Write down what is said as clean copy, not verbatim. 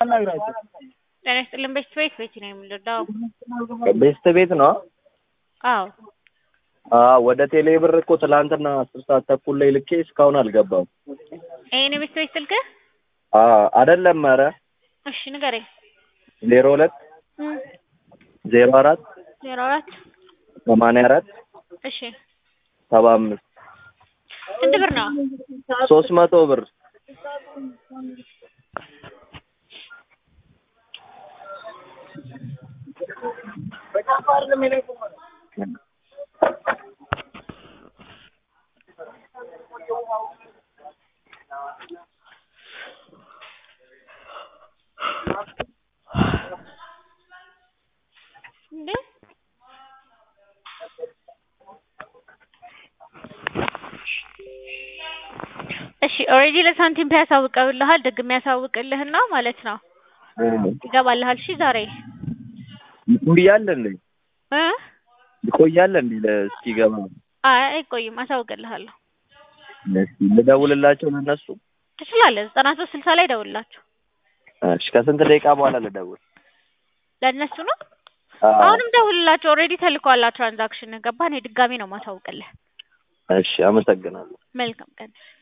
ጤና ይስጥልን ቤት ነው የምንረዳው? ቤስት ቤት ነው? አዎ። ወደ ቴሌ ብር እኮ ትላንትና 10 ሰዓት ተኩል ላይ ልኬ እስካሁን አልገባም። ይሄን ቤት ስልክ? አይደለም። ኧረ እሺ ንገረኝ። 02 04 04 84 እሺ 75 ስንት ብር ነው? 300 ብር። እሺ ኦሬዲ ለሳንቲም ያሳውቀውልሃል። ደግሜ ያሳውቅልህና ማለት ነው ይገባልሃል። እሺ ዛሬ ይቆያል እንዴ? ይቆያል እንዴ እስኪገባ? አይቆይም፣ አሳውቅልሃለሁ። እሺ ልደውልላቸው ለነሱ? ትችላለህ። 9360 ላይ ደውልላቸው። እሺ ከስንት ደቂቃ በኋላ ልደውል? ለነሱ ነው? አሁንም ደውልላቸው። ኦሬዲ ተልኳላ ትራንዛክሽን ገባህ? እኔ ድጋሜ ነው ማሳውቅልህ። እሺ አመሰግናለሁ። መልካም ቀን።